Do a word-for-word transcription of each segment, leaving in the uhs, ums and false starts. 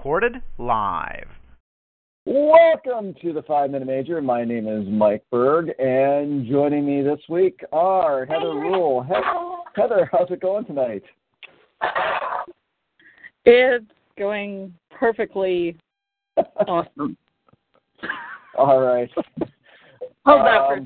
recorded live. Welcome to the Five Minute Major. My name is Mike Berg, and joining me this week are Heather Rule. He- Heather, how's it going tonight? It's going perfectly awesome. All right. Hold that for um,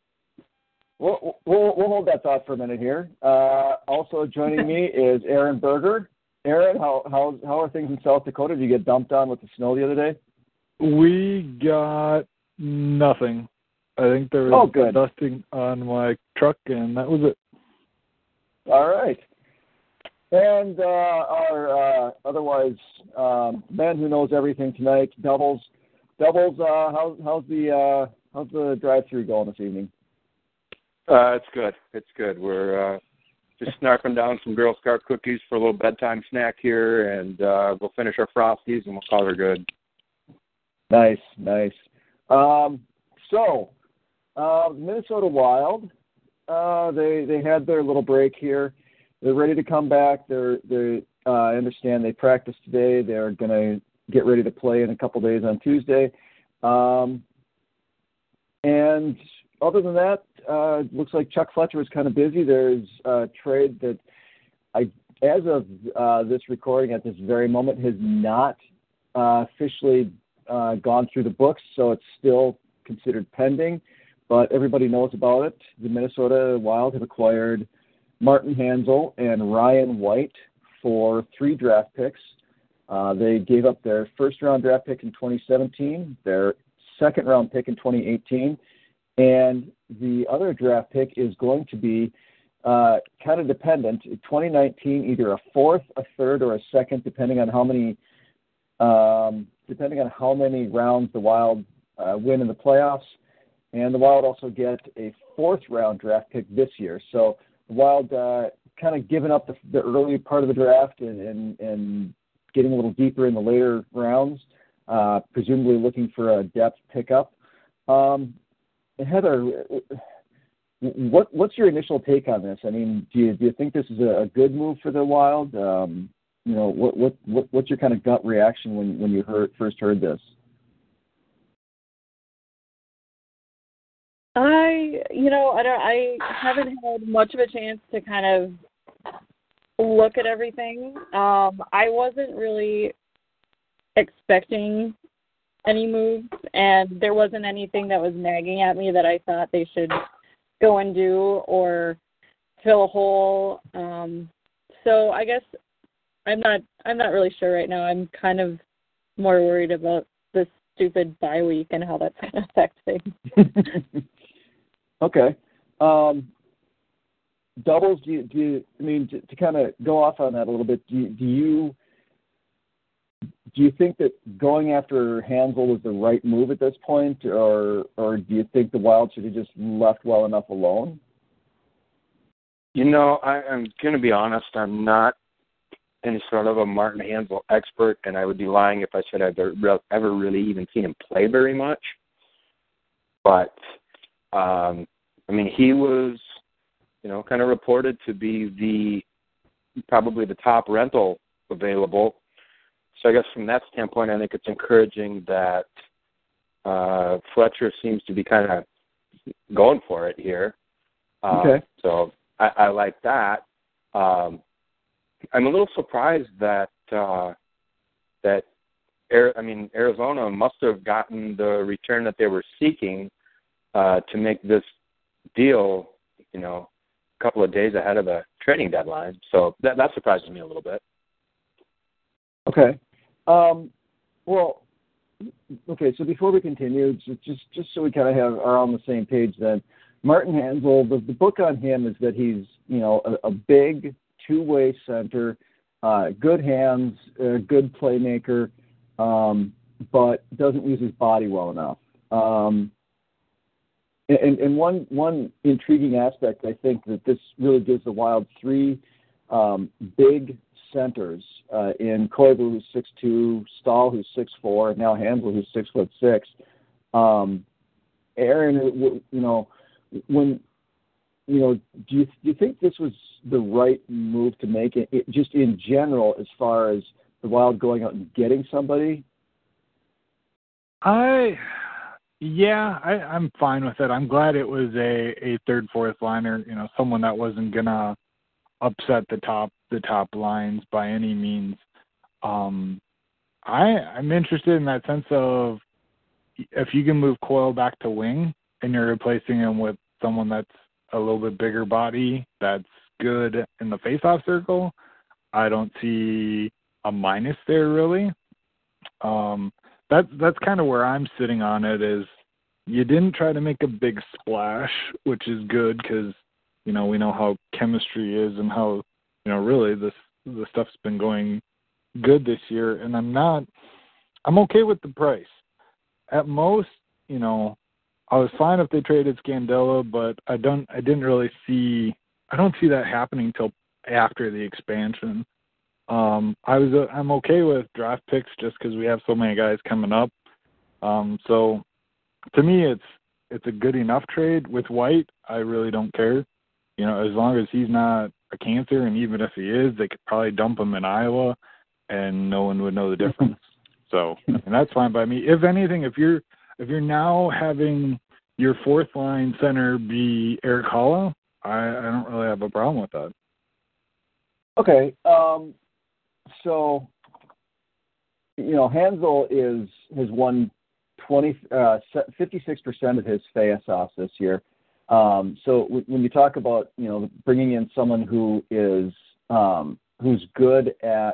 we'll, we'll, we'll hold that thought for a minute here. Uh, also joining me is Aaron Berger. Aaron, how, how, how are things in South Dakota? Did you get dumped on with the snow the other day? We got nothing. I think there was oh, good. dusting on my truck, and that was it. All right. And uh, our uh, otherwise um, man who knows everything tonight, Doubles. Doubles, uh, how's how's the uh, how's the drive-through going this evening? Uh, it's good. It's good. We're uh, just snarfing down some Girl Scout cookies for a little bedtime snack here, and uh, we'll finish our Frosties, and we'll call her good. Nice, nice. Um, so, uh, Minnesota Wild, uh, they they had their little break here. They're ready to come back. They're they uh, I understand they practiced today. They're going to get ready to play in a couple days on Tuesday. Um, and other than that, uh, it looks like Chuck Fletcher is kind of busy. There's a trade that I, as of uh, this recording at this very moment, has not uh, officially Uh, gone through the books, so it's still considered pending, but everybody knows about it. The Minnesota Wild have acquired Martin Hanzal and Ryan White for three draft picks. Uh, they gave up their first-round draft pick in twenty seventeen, their second-round pick in twenty eighteen, and the other draft pick is going to be uh, kind of dependent. In twenty nineteen, either a fourth, a third, or a second, depending on how many um, depending on how many rounds the Wild uh, win in the playoffs. And the Wild also get a fourth-round draft pick this year. So the Wild uh, kind of giving up the, the early part of the draft and, and, and getting a little deeper in the later rounds, uh, presumably looking for a depth pickup. Um, Heather, what, what's your initial take on this? I mean, do you, do you think this is a, a good move for the Wild? Um, You know, what, what what what's your kind of gut reaction when, when you heard first heard this? I, you know, I don't. I haven't had much of a chance to kind of look at everything. Um, I wasn't really expecting any moves, and there wasn't anything that was nagging at me that I thought they should go and do or fill a hole. Um, so I guess. I'm not. I'm not really sure right now. I'm kind of more worried about this stupid bye week and how that's going to affect things. Okay. Um, doubles. Do you, do you, I mean to, to kind of go off on that a little bit? Do you, do you do you think that going after Hanzal was the right move at this point, or or do you think the Wild should have just left well enough alone? You know, I, I'm going to be honest. I'm not any sort of a Martin Hanzal expert, and I would be lying if I said I've ever, ever really even seen him play very much. But, um, I mean, he was, you know, kind of reported to be the probably the top rental available. So I guess from that standpoint, I think it's encouraging that uh, Fletcher seems to be kind of going for it here. Uh, okay. So I, I like that. Um, I'm a little surprised that uh, that I mean Arizona must have gotten the return that they were seeking uh, to make this deal, you know, a couple of days ahead of the trading deadline. So that that surprises me a little bit. Okay. Um, well, okay. So before we continue, just just, just so we kind of have are on the same page, then Martin Hanzal, the, the book on him is that he's you know a, a big two-way center, uh, good hands, uh, good playmaker, um, but doesn't use his body well enough. Um, and, and one one intriguing aspect, I think, that this really gives the Wild three um, big centers uh, in Koivu, who's six two, Stahl, who's six four, and now Hanzal, who's six foot six. Um, Aaron, you know, when you know, do you do you think this was the right move to make it, it just in general as far as the Wild going out and getting somebody? I, yeah, I, I'm fine with it. I'm glad it was a, a third, fourth liner, you know, someone that wasn't going to upset the top, the top lines by any means. Um, I, I'm interested in that sense of if you can move Coyle back to wing and you're replacing him with someone that's a little bit bigger body, that's good in the faceoff circle, I don't see a minus there really. Um, that, that's kind of where I'm sitting on it is you didn't try to make a big splash, which is good because, you know, we know how chemistry is and how, you know, really this, the stuff's been going good this year. And I'm not, I'm okay with the price. At most, you know, I was fine if they traded Scandella, but I don't, I didn't really see, I don't see that happening till after the expansion. Um, I was, uh, I'm okay with draft picks just because we have so many guys coming up. Um, so to me, it's, it's a good enough trade with White. I really don't care, you know, as long as he's not a cancer, and even if he is, they could probably dump him in Iowa, and no one would know the difference. So, and that's fine by me. If anything, if you're if you're now having your fourth line center be Erik Haula, I, I don't really have a problem with that. Okay, um, so you know Hanzal is has won twenty uh, fifty-six percent of his face-offs this year. Um, so w- when you talk about you know bringing in someone who is um, who's good at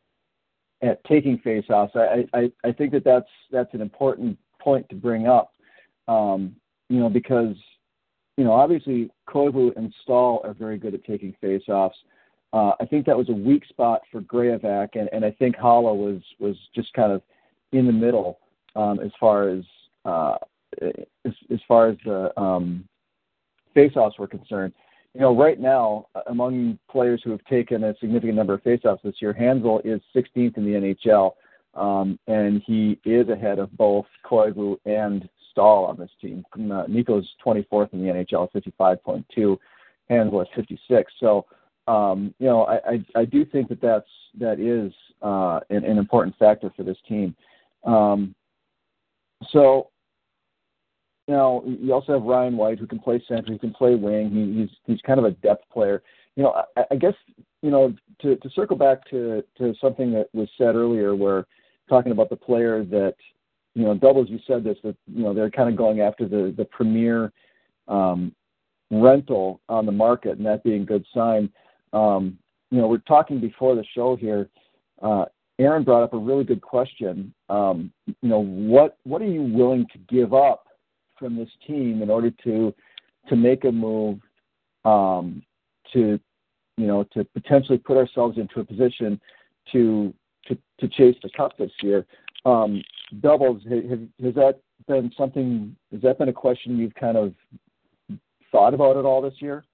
at taking face-offs, I, I, I think that that's, that's an important point to bring up, um, you know, because, you know, obviously Koivu and Stahl are very good at taking face-offs. Uh, I think that was a weak spot for Graovac, and, and I think Haula was, was just kind of in the middle um, as far as uh, as, as far as the um, face-offs were concerned. You know, right now, among players who have taken a significant number of faceoffs this year, Hanzal is sixteenth in the N H L, um, and he is ahead of both Koivu and Stahl on this team. Uh, Nico's twenty-fourth in the N H L, fifty-five point two. Hanzal is fifty-six. So, um, you know, I, I, I do think that that's, that is uh, an, an important factor for this team. Um, so, You know, you also have Ryan White, who can play center, who can play wing. He, he's he's kind of a depth player. You know, I, I guess you know to, to circle back to, to something that was said earlier, where talking about the player that you know, Doubles, you said this, that you know they're kind of going after the the premier um, rental on the market, and that being a good sign. Um, you know, we're talking before the show here. Uh, Aaron brought up a really good question. Um, you know, what what are you willing to give up from this team in order to to make a move um, to you know to potentially put ourselves into a position to to, to chase the cup this year? Um, Doubles, have, has that been something? Has that been a question you've kind of thought about at all this year?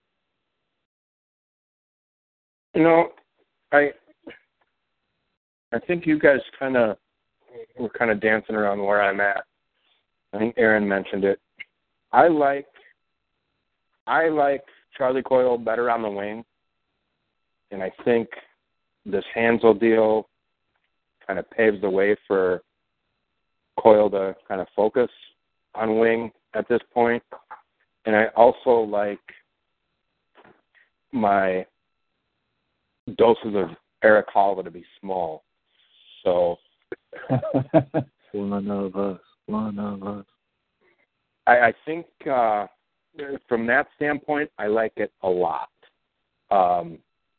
You know, I I think you guys kind of were kind of dancing around where I'm at. I think Aaron mentioned it. I like I like Charlie Coyle better on the wing, and I think this Hanzal deal kind of paves the way for Coyle to kind of focus on wing at this point. And I also like my doses of Erik Haula to be small. So One of us. One of us. I, I think uh, from that standpoint, I like it a lot. Um,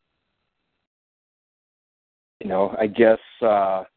you know, I guess uh,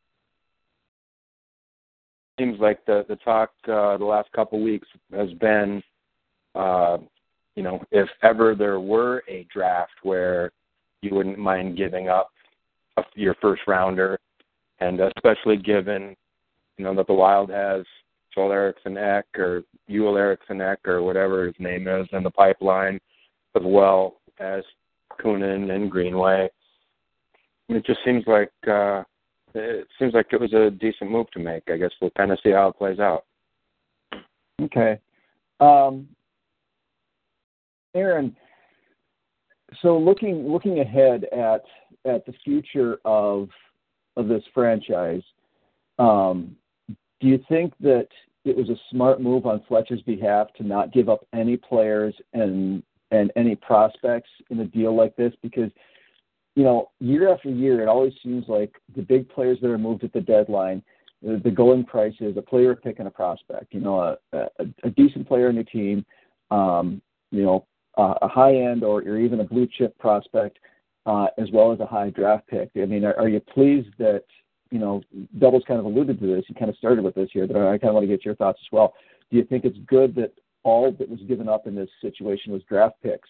seems like the the talk uh, the last couple of weeks has been, uh, you know, if ever there were a draft where you wouldn't mind giving up a, your first rounder, and especially given, you know, that the Wild has Joel Eriksson Ek or Joel Eriksson Ek or whatever his name is in the pipeline, as well as Kunin and Greenway. It just seems like uh, it seems like it was a decent move to make. I guess we'll kind of see how it plays out. Okay. Um, Aaron, so looking looking ahead at at the future of of this franchise, um, do you think that it was a smart move on Fletcher's behalf to not give up any players and and any prospects in a deal like this? Because, you know, year after year, it always seems like the big players that are moved at the deadline, the, the going price is a player pick and a prospect. You know, a, a, a decent player in your team, um, you know, uh, a high end or, or even a blue chip prospect, uh, as well as a high draft pick. I mean, are, are you pleased that, you know, Doubles kind of alluded to this, you kind of started with this here, but I kind of want to get your thoughts as well. Do you think it's good that all that was given up in this situation was draft picks?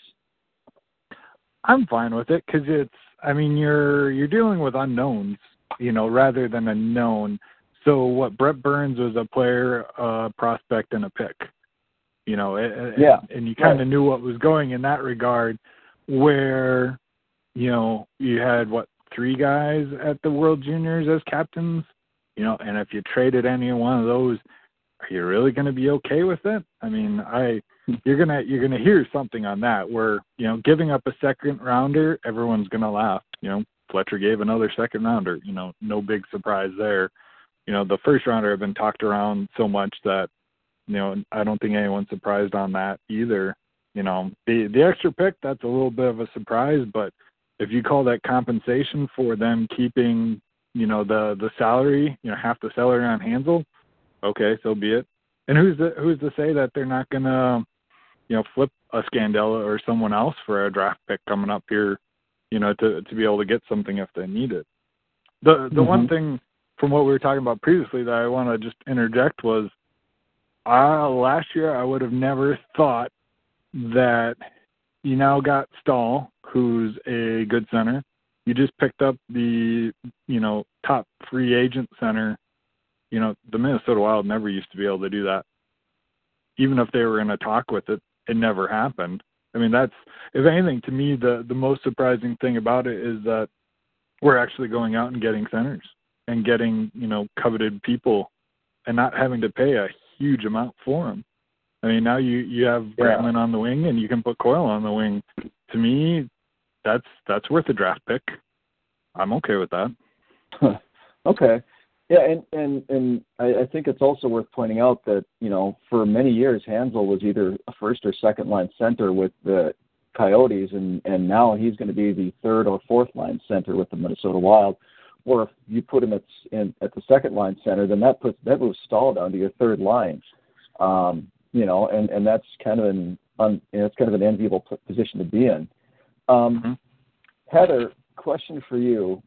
I'm fine with it because it's, I mean, you're you're dealing with unknowns, you know, rather than a known. So what Brett Burns was a player, a prospect, and a pick, you know, and, yeah, and you kind of right. knew what was going in that regard. Where, you know, you had what three guys at the World Juniors as captains, you know, and if you traded any one of those, are you really going to be okay with it? I mean, I you're gonna you're gonna hear something on that where, you know, giving up a second rounder, everyone's gonna laugh. You know, Fletcher gave another second rounder. You know, no big surprise there. You know, the first rounder had been talked around so much that, you know, I don't think anyone's surprised on that either. You know, the the extra pick, that's a little bit of a surprise, but if you call that compensation for them keeping, you know, the the salary, you know, half the salary on Hansel, okay, so be it. And who's the, who's to say that they're not gonna, you know, flip a Scandella or someone else for a draft pick coming up here, you know, to to be able to get something if they need it. The the mm-hmm. one thing from what we were talking about previously that I want to just interject was, uh, last year I would have never thought that you now got Stahl, who's a good center. You just picked up the, you know, top free agent center. You know, the Minnesota Wild never used to be able to do that. Even if they were in a talk with it, it never happened. I mean, that's, if anything, to me, the, the most surprising thing about it is that we're actually going out and getting centers and getting, you know, coveted people and not having to pay a huge amount for them. I mean, now you, you have yeah. Brantman on the wing and you can put Coyle on the wing. To me, that's that's worth a draft pick. I'm okay with that. Huh. Okay. Yeah, and, and, and I, I think it's also worth pointing out that, you know, for many years, Hansel was either a first or second line center with the Coyotes, and, and now he's going to be the third or fourth line center with the Minnesota Wild. Or if you put him at, in, at the second line center, then that puts that moves Stahl down to your third line. Um, you know, and, and that's kind of an un, you know, it's kind of an enviable position to be in. Um, mm-hmm. Heather, question for you.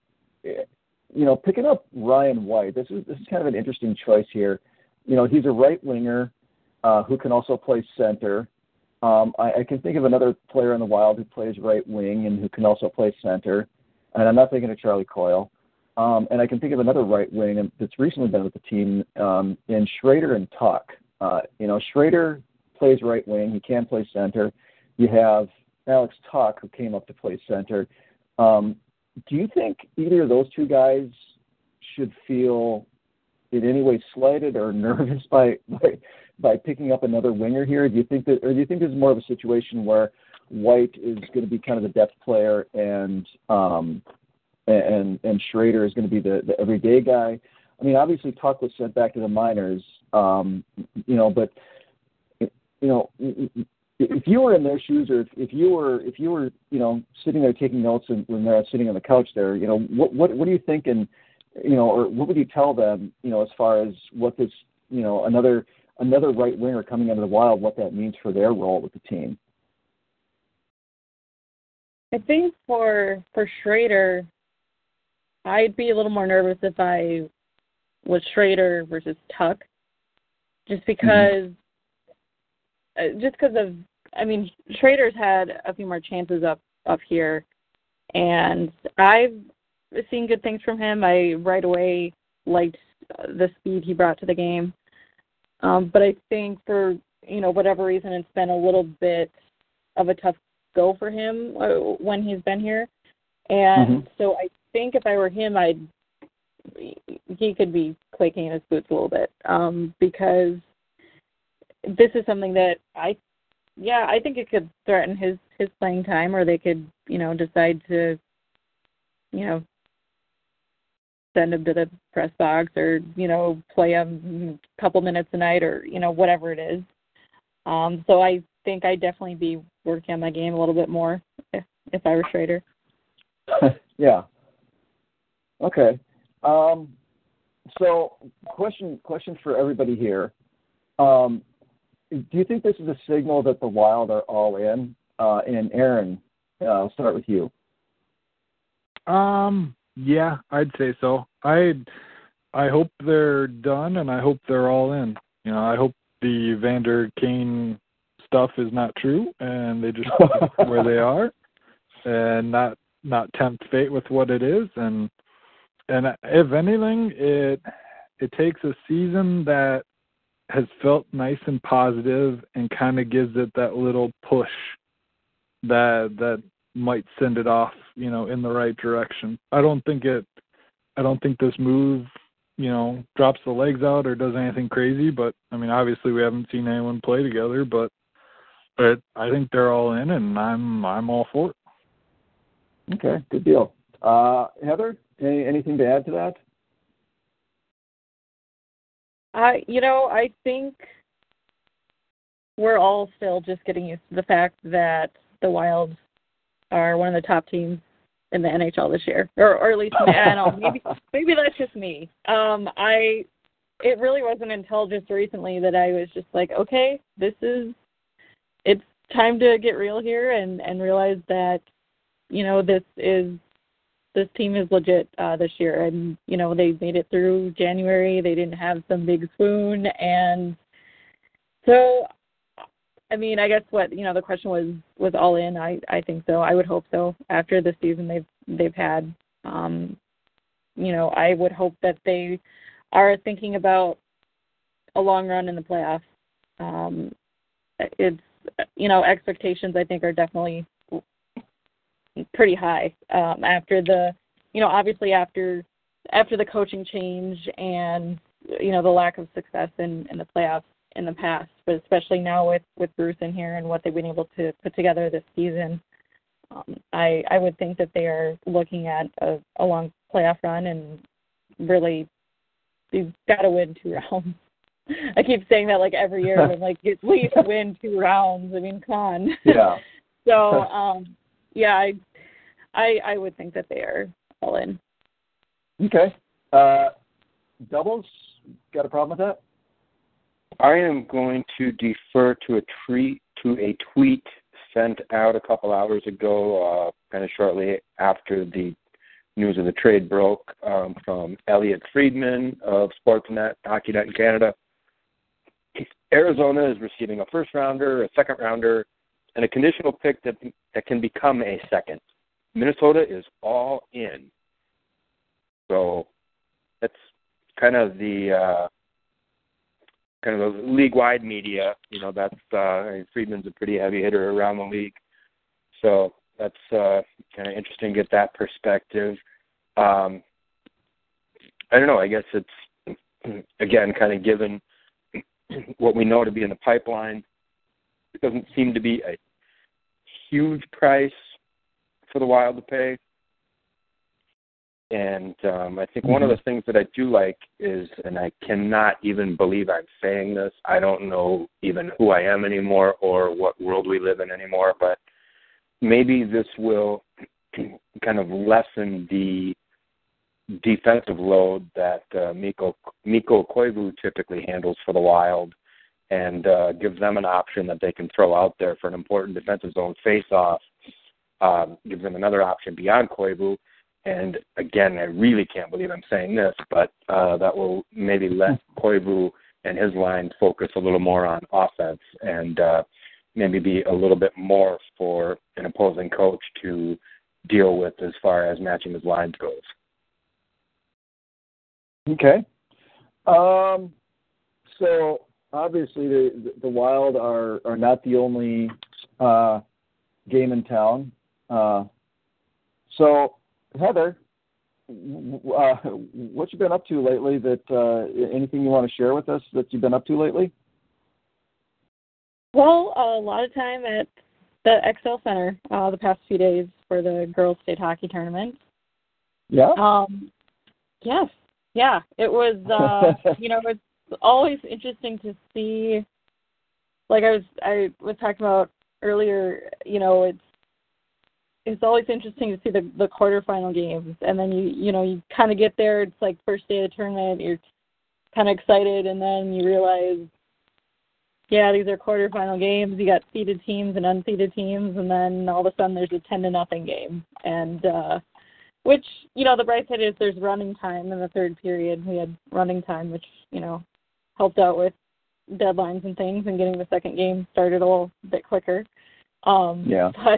You know, picking up Ryan White, this is this is kind of an interesting choice here. You know, he's a right winger uh, who can also play center. Um, I, I can think of another player in the Wild who plays right wing and who can also play center. And I'm not thinking of Charlie Coyle. Um, and I can think of another right wing that's recently been with the team um, in Schrader and Tuck. Uh, you know, Schrader plays right wing. He can play center. You have Alex Tuck, who came up to play center. Um, do you think either of those two guys should feel in any way slighted or nervous by, by by picking up another winger here? Do you think that, or do you think this is more of a situation where White is going to be kind of the depth player and um, and and Schrader is going to be the, the everyday guy? I mean, obviously Tuck was sent back to the minors, um, you know, but you know, if you were in their shoes, or if, if you were if you were you know sitting there taking notes and when they're sitting on the couch there, you know, what what what do you think, and you know, or what would you tell them, you know, as far as what this, you know, another another right winger coming into the Wild, what that means for their role with the team? I think for for Schrader, I'd be a little more nervous if I was Schrader versus Tuck, just because, mm-hmm. just because of, I mean, Schrader's had a few more chances up up here, and I've seen good things from him. I right away liked the speed he brought to the game, um, but I think for, you know, whatever reason, it's been a little bit of a tough go for him when he's been here, and mm-hmm. so I think if I were him, I'd he could be quaking in his boots a little bit, um, because this is something that I, yeah, I think it could threaten his, his playing time, or they could, you know, decide to you know, send him to the press box or, you know, play him a couple minutes a night or, you know, whatever it is. Um, so I think I'd definitely be working on my game a little bit more if, if I were Schrader. Yeah. Okay. Um, so question question for everybody here. Um, do you think this is a signal that the Wild are all in? Uh, and Aaron, uh, I'll start with you. Um, yeah, I'd say so. I I hope they're done, and I hope they're all in. You know, I hope the Vander Kane stuff is not true, and they just stick where they are, and not not tempt fate with what it is. And and if anything, it it takes a season that has felt nice and positive, and kind of gives it that little push that that might send it off, you know, in the right direction. I don't think it. I don't think this move, you know, drops the legs out or does anything crazy. But I mean, obviously, we haven't seen anyone play together. But but I think they're all in, and I'm I'm all for it. Okay, good deal. Uh, Heather, any, anything to add to that? I, you know, I think we're all still just getting used to the fact that the Wild are one of the top teams in the N H L this year, or, or at least I don't know, maybe maybe that's just me. Um, I it really wasn't until just recently that I was just like, okay, this is it's time to get real here and, and realize that, you know, this is this team is legit uh, this year, and you know they made it through January. They didn't have some big swoon, and so. I mean, I guess what, you know, the question was, was all in. I, I think so. I would hope so. After the season they've they've had, um, you know, I would hope that they are thinking about a long run in the playoffs. Um, it's, you know, expectations I think are definitely pretty high um, after the, you know, obviously after after the coaching change and, you know, the lack of success in, in the playoffs in the past, but especially now with, with Bruce in here and what they've been able to put together this season, um, I I would think that they are looking at a, a long playoff run and really you've got to win two rounds. I keep saying that like every year, but I'm like, at least win two rounds. I mean, come on. Yeah. so, um, yeah, I, I I would think that they are all in. Okay. Uh, doubles, got a problem with that? I am going to defer to a tweet to a tweet sent out a couple hours ago, uh, kind of shortly after the news of the trade broke, um, from Elliot Friedman of Sportsnet, HockeyNet in Canada. Arizona is receiving a first rounder, a second rounder, and a conditional pick that that can become a second. Minnesota is all in. So that's kind of the uh, kind of the league-wide media. You know, that's uh, I mean, Friedman's a pretty heavy hitter around the league. So that's uh, kind of interesting to get that perspective. Um, I don't know. I guess it's, again, kind of given what we know to be in the pipeline. It doesn't seem to be a huge price for the Wild to pay. And um, I think one of the things that I do like is, and I cannot even believe I'm saying this, I don't know even who I am anymore or what world we live in anymore, but maybe this will kind of lessen the defensive load that uh, Mikko, Mikko Koivu typically handles for the Wild, and uh, gives them an option that they can throw out there for an important defensive zone face-off, um, gives them another option beyond Koivu. And again, I really can't believe I'm saying this, but uh, that will maybe let Koivu and his line focus a little more on offense and uh, maybe be a little bit more for an opposing coach to deal with as far as matching his lines goes. Okay. Um, so obviously the the Wild are, are not the only uh, game in town. Uh, so Heather, uh, what you been up to lately? That uh, anything you want to share with us that you've been up to lately? Well, a lot of time at the X L Center uh, the past few days for the girls' state hockey tournament. Yeah. Um, yes. Yeah. It was. Uh, you know, it's always interesting to see. Like I was, I was talking about earlier. You know, it's it's always interesting to see the the quarterfinal games, and then you you know you kind of get there. It's like first day of the tournament. You're kind of excited, and then you realize, yeah, these are quarterfinal games. You got seeded teams and unseeded teams, and then all of a sudden there's a ten to nothing game, and uh, which you know the bright side is there's running time in the third period. We had running time, which you know helped out with deadlines and things, and getting the second game started a little bit quicker. Um, yeah. But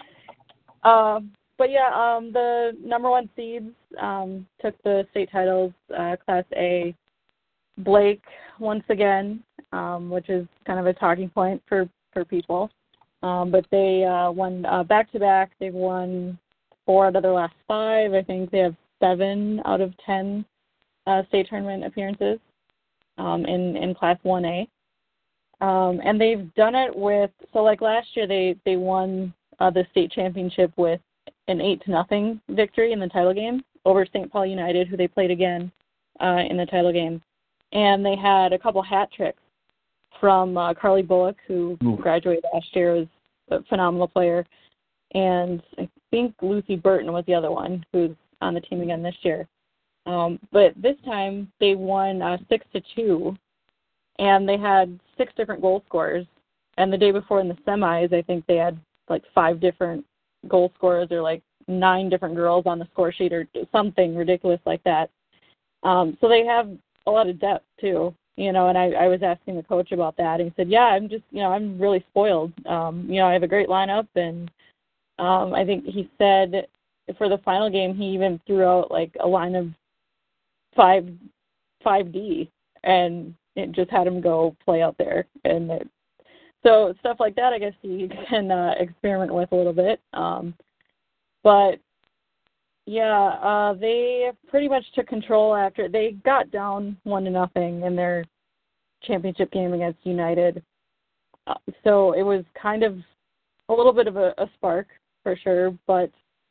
uh, but yeah, um, the number one seeds um, took the state titles, uh, Class A. Blake once again, um, which is kind of a talking point for, for people. Um, but they uh, won uh, back-to-back. They've won four out of their last five. I think they have seven out of ten uh, state tournament appearances um, in, in Class one A. Um, and they've done it with, so like last year they, they won uh, the state championship with an eight to nothing victory in the title game over Saint Paul United, who they played again uh, in the title game. And they had a couple hat tricks from uh, Carly Bullock, who Ooh. graduated last year, was a phenomenal player. And I think Lucy Burton was the other one who's on the team again this year. Um, but this time they won uh, six to two, and they had six different goal scorers. And the day before in the semis, I think they had like five different goal scorers, or like nine different girls on the score sheet, or something ridiculous like that. Um, so they have a lot of depth too, you know, and I, I was asking the coach about that, and he said, yeah, I'm just, you know, I'm really spoiled. Um, you know, I have a great lineup, and um, I think he said for the final game, he even threw out like a line of five, five D, and it just had him go play out there. And it, so stuff like that, I guess you can uh, experiment with a little bit. Um, but Yeah, uh, they pretty much took control after they got down one to nothing in their championship game against United. Uh, so it was kind of a little bit of a, a spark for sure, but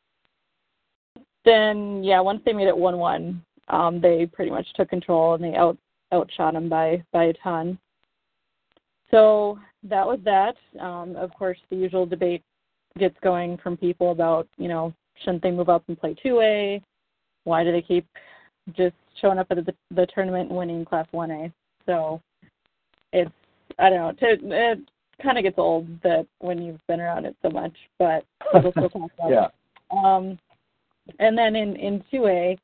then yeah, once they made it one one, um, they pretty much took control, and they out outshot them by by a ton. So that was that. Um, of course, the usual debate gets going from people about, you know, shouldn't they move up and play two A? Why do they keep just showing up at the, the tournament and winning Class one A? So it's, I don't know, to, it kind of gets old that when you've been around it so much, but we'll still talk about yeah. it. Um, and then in, in two A,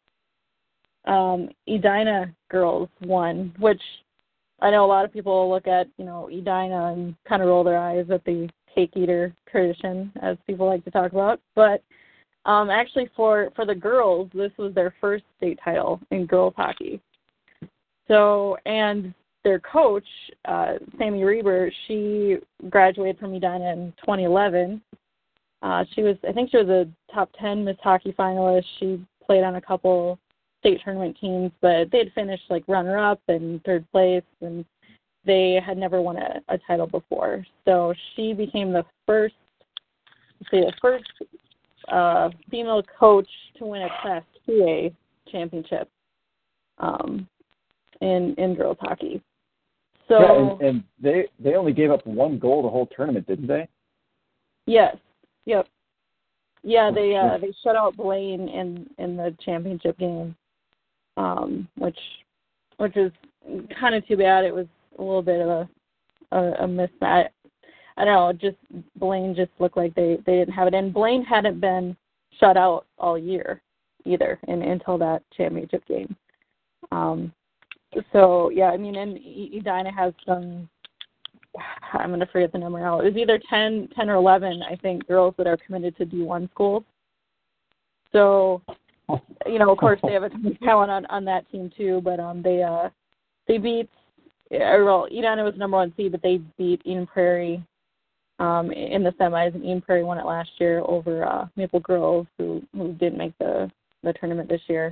um, Edina girls won, which I know a lot of people look at, you know, Edina and kind of roll their eyes at the cake eater tradition, as people like to talk about. But um, actually for, for the girls, this was their first state title in girls hockey. So, and their coach, uh, Sammy Reber, she graduated from Edina in twenty eleven. Uh, she was, I think she was a top ten Miss Hockey finalist. She played on a couple state tournament teams, but they had finished like runner-up and third place, and they had never won a, a title before. So she became the first, let's see, the first uh, female coach to win a Class two A championship um, in in girls hockey. So yeah, and, and they they only gave up one goal the whole tournament, didn't they? Yes. Yep. Yeah, they uh, they shut out Blaine in, in the championship game, um, which which is kind of too bad. It was a little bit of a a, a mismatch. I don't know. Just Blaine just looked like they, they didn't have it, and Blaine hadn't been shut out all year either, in, until that championship game. Um, so yeah, I mean, and Edina has some. I'm going to forget the number now. It was either ten, ten or eleven, I think, girls that are committed to D one schools. So, you know, of course, they have a ton of talent on, on that team too. But um, they uh, they beat. Well, Edina was number one seed, but they beat Eden Prairie um, in the semis, and Eden Prairie won it last year over uh, Maple Grove, who who didn't make the the tournament this year.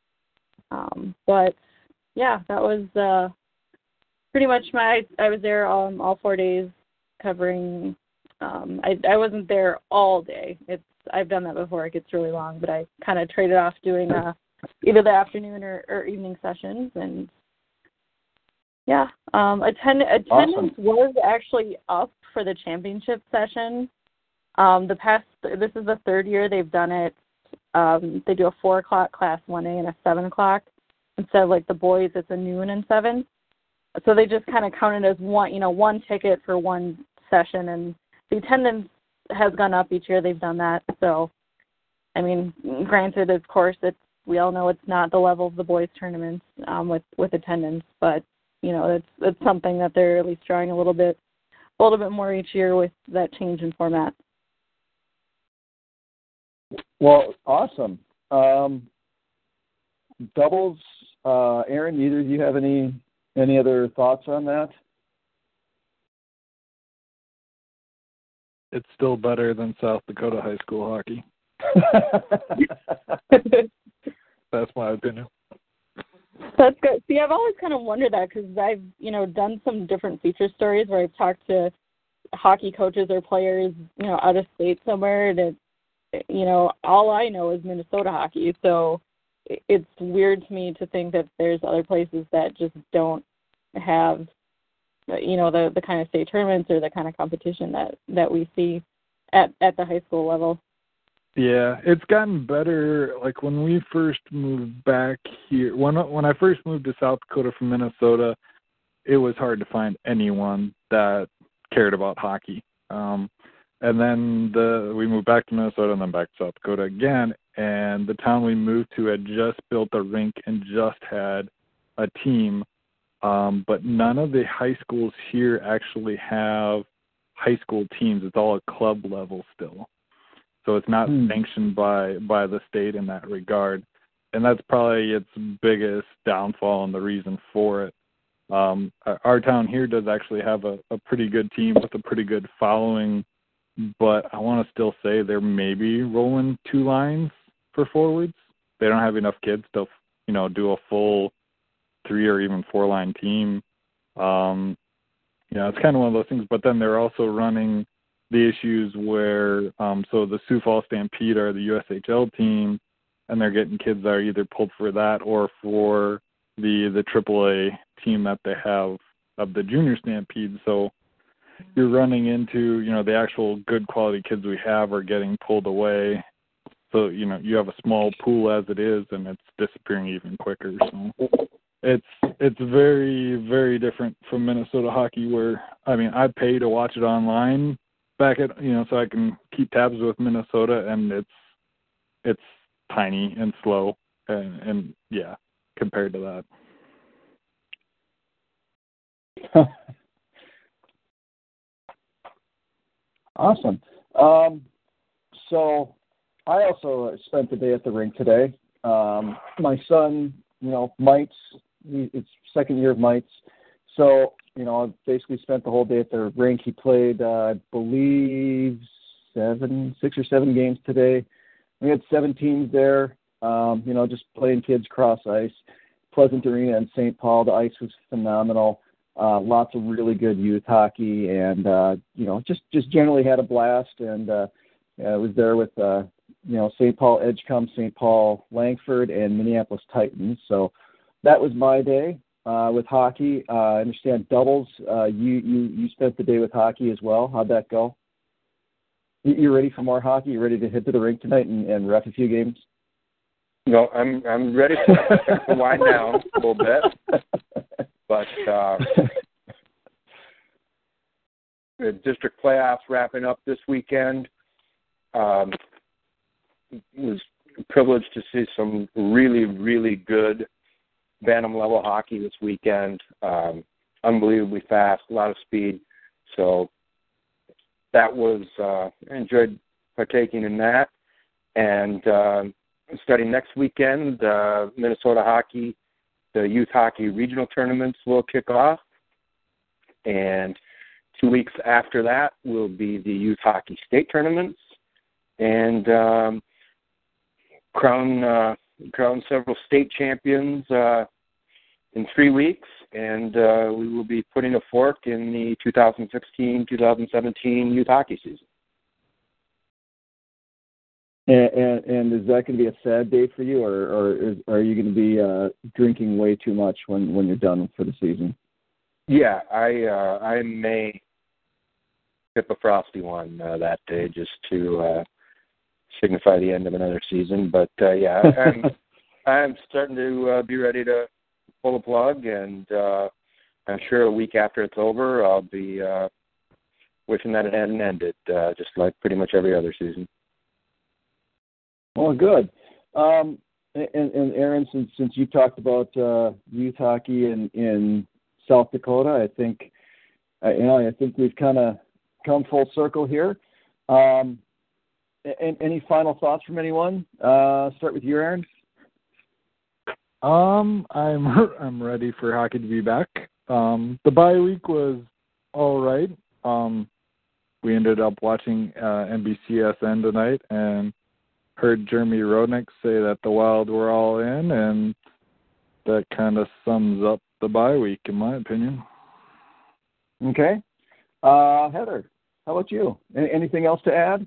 Um, but yeah, that was. Uh, Pretty much my, I was there um, all four days covering Um, I I wasn't there all day. It's I've done that before. It gets really long, but I kind of traded off doing uh, either the afternoon or, or evening sessions, and yeah, um, attend, attendance Awesome. was actually up for the championship session. Um, the past this is the third year they've done it. Um, they do a four o'clock class one A and a seven o'clock instead of like the boys. It's a noon and seven. So they just kind of counted as one, you know, one ticket for one session, and the attendance has gone up each year they've done that. So, I mean, granted, of course, it's we all know it's not the level of the boys' tournaments um, with with attendance, but you know, it's it's something that they're at least trying a little bit, a little bit more each year with that change in format. Well, awesome. Um, doubles, uh, Aaron. Either of you have any any other thoughts on that? It's still better than South Dakota high school hockey. That's my opinion. That's good. See, I've always kind of wondered that because I've, you know, done some different feature stories where I've talked to hockey coaches or players, you know, out of state somewhere, and it, you know, all I know is Minnesota hockey. So it's weird to me to think that there's other places that just don't have, you know, the, the kind of state tournaments or the kind of competition that, that we see at, at the high school level. Yeah, it's gotten better. Like when we first moved back here, when when I first moved to South Dakota from Minnesota, it was hard to find anyone that cared about hockey. Um, and then the we moved back to Minnesota and then back to South Dakota again. And the town we moved to had just built a rink and just had a team. Um, but none of the high schools here actually have high school teams. It's all at club level still. So it's not hmm. sanctioned by, by the state in that regard. And that's probably its biggest downfall and the reason for it. Um, our town here does actually have a, a pretty good team with a pretty good following, but I want to still say they're maybe rolling two lines for forwards. They don't have enough kids to, you know, do a full three or even four line team. Um, you know, it's kind of one of those things, but then they're also running the issues where, um, so the Sioux Falls Stampede are the U S H L team, and they're getting kids that are either pulled for that or for the the triple A team that they have of the Junior Stampede. So you're running into, you know, the actual good quality kids we have are getting pulled away. So, you know, you have a small pool as it is, and it's disappearing even quicker. So it's it's very, very different from Minnesota hockey where, I mean, I pay to watch it online back at, you know, so I can keep tabs with Minnesota, and it's it's tiny and slow, and, and yeah, compared to that. Awesome. Um, so I also spent the day at the rink today. Um, my son, you know, mites, he, it's second year of mites. So, you know, I basically spent the whole day at the rink. He played, uh, I believe, seven, six or seven games today. We had seven teams there, um, you know, just playing kids cross ice. Pleasant Arena in Saint Paul, the ice was phenomenal. Uh, lots of really good youth hockey, and, uh, you know, just, just generally had a blast. And uh, I was there with, uh, you know, Saint Paul Edgecombe, Saint Paul Langford, and Minneapolis Titans. So that was my day uh, with hockey. Uh, I understand doubles. Uh, you, you, you spent the day with hockey as well. How'd that go? You ready for more hockey? You ready to hit to the rink tonight and, and ref a few games? No, I'm I'm ready to, to wind down a little bit. But uh, the district playoffs wrapping up this weekend. Um, it was privileged to see some really, really good Bantam level hockey this weekend. Um, unbelievably fast, a lot of speed. So that was, uh, I enjoyed partaking in that. And uh, starting next weekend, uh, Minnesota hockey, the youth hockey regional tournaments will kick off. And two weeks after that will be the youth hockey state tournaments. And um, crown uh, crown several state champions uh, in three weeks. and uh, we will be putting a fork in the two thousand sixteen two thousand seventeen youth hockey season. And, and, and is that going to be a sad day for you, or, or is, are you going to be uh, drinking way too much when, when you're done for the season? Yeah, I uh, I may sip a frosty one uh, that day just to uh, signify the end of another season. But uh, yeah, I'm I'm starting to uh, be ready to pull the plug, and uh, I'm sure a week after it's over, I'll be uh, wishing that it hadn't ended, uh, just like pretty much every other season. Well, good. Um, and, and Aaron, since since you talked about uh, youth hockey in, in South Dakota, I think uh, you know I think we've kind of come full circle here. Um, and, any final thoughts from anyone? Uh, start with you, Aaron. Um, I'm I'm ready for hockey to be back. Um, the bye week was all right. Um, we ended up watching uh, N B C S N tonight and heard Jeremy Roenick say that the Wild were all in, and that kind of sums up the bye week, in my opinion. Okay. Uh, Heather, how about you? Any, anything else to add?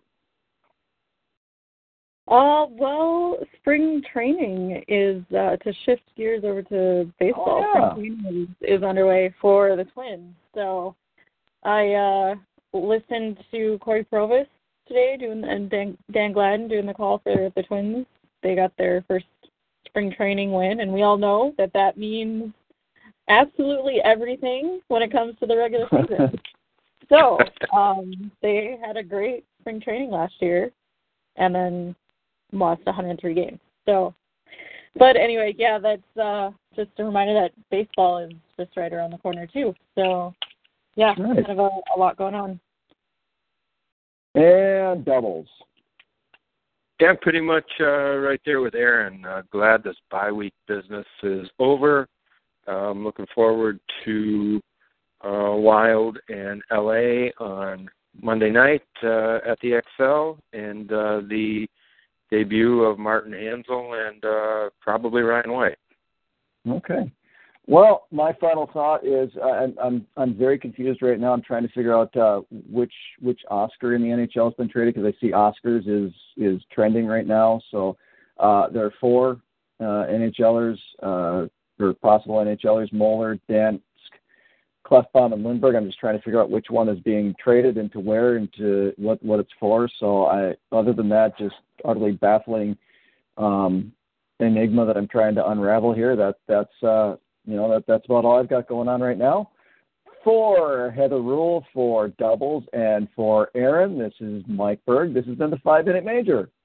Uh, well, spring training is, uh, to shift gears over to baseball. Oh, yeah. Spring training is, is underway for the Twins. So I uh, listened to Corey Provis today doing and Dan, Dan Gladden doing the call for the Twins. They got their first spring training win, and we all know that that means absolutely everything when it comes to the regular season. So um, they had a great spring training last year, and then lost one hundred three games. So, but anyway, yeah, that's uh, just a reminder that baseball is just right around the corner too. So, yeah, nice. kind of a, a lot going on. And doubles. Yeah, pretty much uh, right there with Aaron. Uh, glad this bye week business is over. I'm looking forward to uh, Wild and L A on Monday night uh, at the X L, and uh, the debut of Martin Hansel and uh, probably Ryan White. Okay. Well, my final thought is uh, I'm, I'm I'm very confused right now. I'm trying to figure out uh, which which Oscar in the N H L has been traded, because I see Oscars is is trending right now. So uh, there are four uh, NHLers uh, or possible NHLers: Moeller, Dansk, Klefbom, and Lindbergh. I'm just trying to figure out which one is being traded into where, into what what it's for. So I, other than that, just utterly baffling um, enigma that I'm trying to unravel here. That that's. Uh, You know, that that's about all I've got going on right now. For Heather Rule, for doubles, and for Aaron, this is Mike Berg. This has been the Five Minute Major.